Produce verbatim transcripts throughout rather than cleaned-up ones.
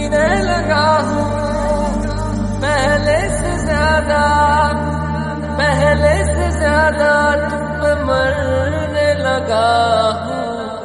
जीने लगा हूँ पहले से ज्यादा, पहले से ज्यादा तुम पे मरने लगा हूँ।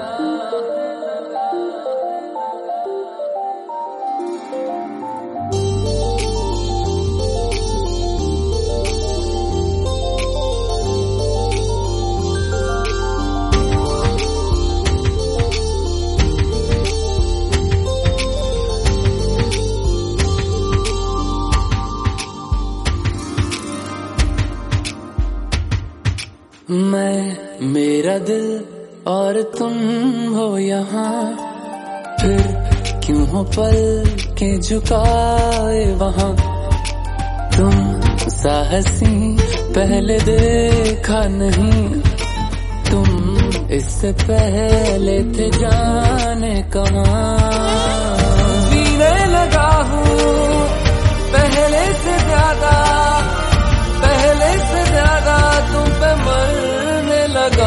मैं, मेरा दिल और तुम हो यहाँ, फिर क्यों हो पल के झुकाए वहाँ। तुम साहसी पहले देखा नहीं, तुम इससे पहले थे जाने कहाँ। जीने लगा हूँ पहले से ज्यादा, पहले से ज्यादा तुम पे मरने लगा।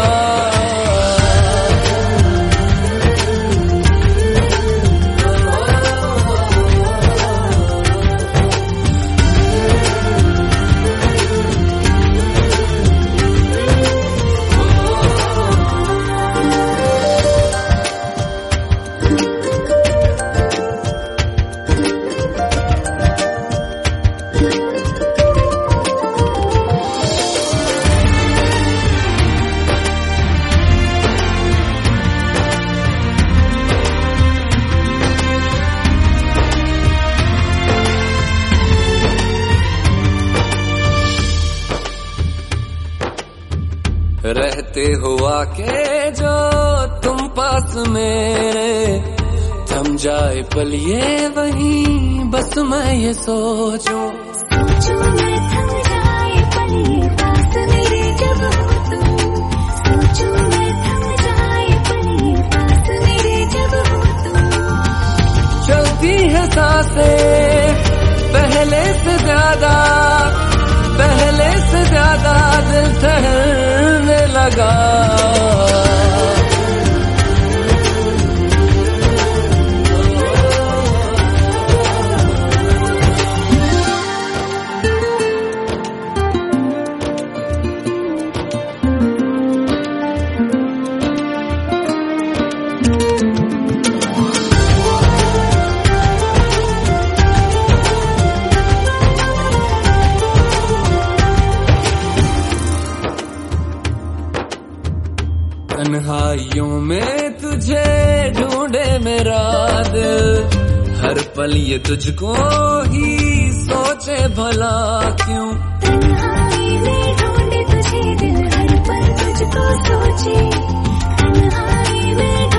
रहते हुआ के जो तुम पास मेरे, थम जाए पल ये वही बस मैं ये सोचूं। सोचूं मैं थम जाए पल ये पास मेरे जब हो तुम, सोचूं मैं थम जाए पल ये पास मेरे जब हो तुम। चलती है सांसें पहले से ज्यादा, पहले से ज्यादा दिल ठहरने लगा। तन्हाइयों में तुझे ढूंढे मेरा दिल, हर पल ये तुझको ही सोचे भला क्यों। तन्हाई में ढूंढे तुझे दिल, हर पल तुझको सोचे, तन्हाई में